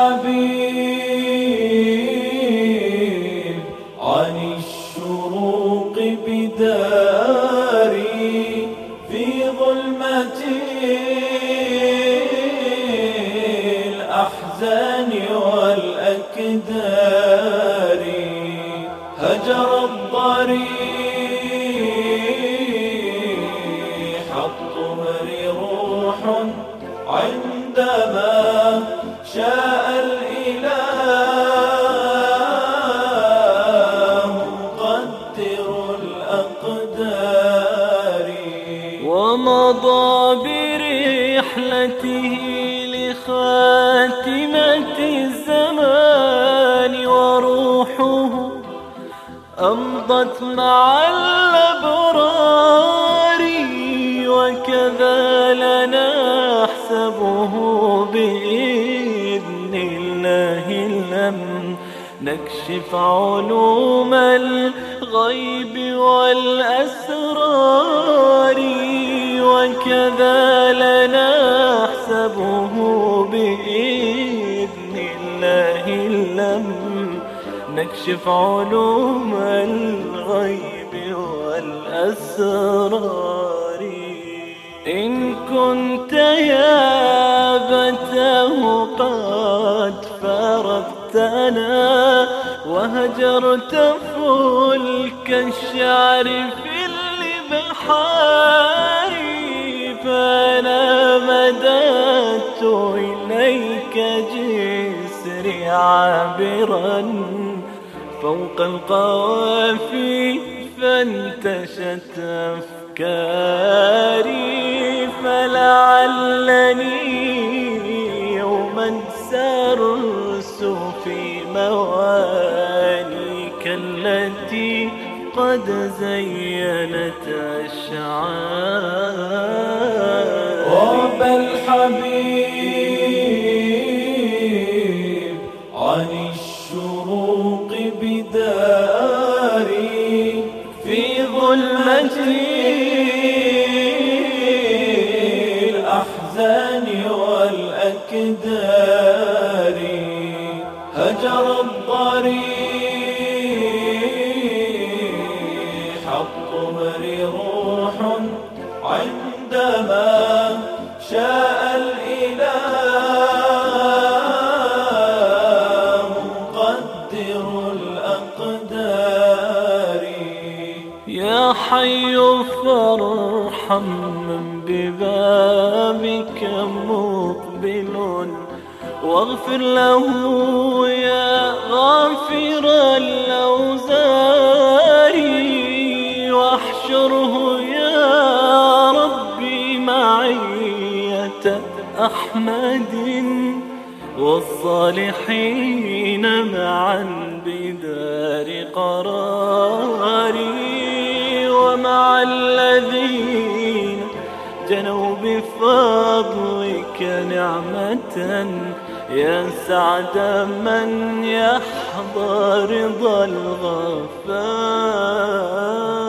الحبيب عن الشروق بداري في ظلمة الأحزان والأكدار. هجر الضريح الطهر روح عندما شاء الإله مقدر الأقدار. ومضى برحلته لخاتمة الزمان وروحه أمضت مع الأبرار. وكذا لنا نحسبه بإذن الله لم نكشف علوم الغيب والأسرار. وكذا لنا نحسبه بإذن الله لم نكشف علوم الغيب والأسرار. إن كنت يا أبتاه قد فارقتنا وهجرت فلك الشعر في البحار، فأنا مددت إليك جسري عابرا فوق القوافي فانتشت أفكاري. فلعلني يوما سأرسو في موانيك التي قد زينت أشعاري. غاب الحبيب عن الشروق بداري في ظلمة الأحزان والأكدار. هجر الضريح الطهر روح عندما شاء الإله مقدر الأقدار. يا حي فارحم من ببابك مقبل واغفر له يا غافر الأوزار. واحشره يا ربي معية أحمد والصالحين معا بدار قراري. ومع الذين جنوا بفضلك نعمة يا سعد من يحظى رضا الغفار.